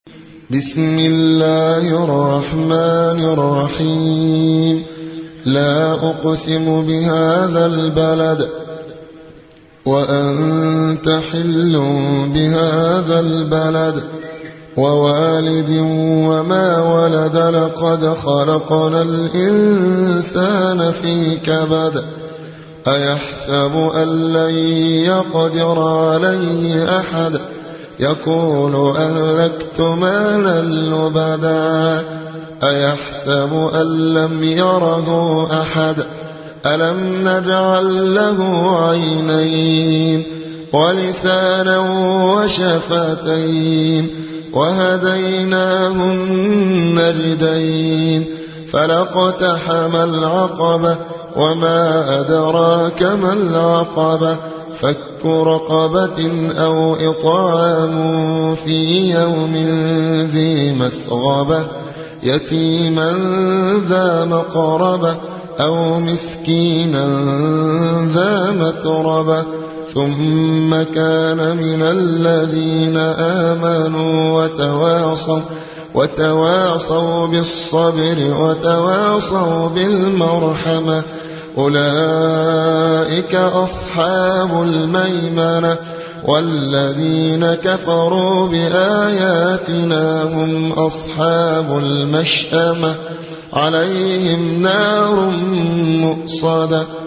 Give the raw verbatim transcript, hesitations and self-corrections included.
بسم الله الرحمن الرحيم. لا أقسم بهذا البلد وأنت حل بهذا البلد ووالد وما ولد لقد خلقنا الإنسان في كبد أيحسب أن لن يقدر عليه أحد يقول أهلكت مالا لبدا أيحسب أن لم يره أحد ألم نجعل له عينين ولسانا وشفتين وهديناه النجدين فلاقتحم العقبة وما أدراك ما العقبة فك رقبة أو إطعام في يوم ذي مسغبة يتيما ذا مقربة أو مسكينا ذا متربة ثم كان من الذين آمنوا وتواصوا وتواصوا بالصبر وتواصوا بالمرحمة أولئك أصحاب الميمنة والذين كفروا بآياتنا هم أصحاب المشأمة عليهم نار مؤصدة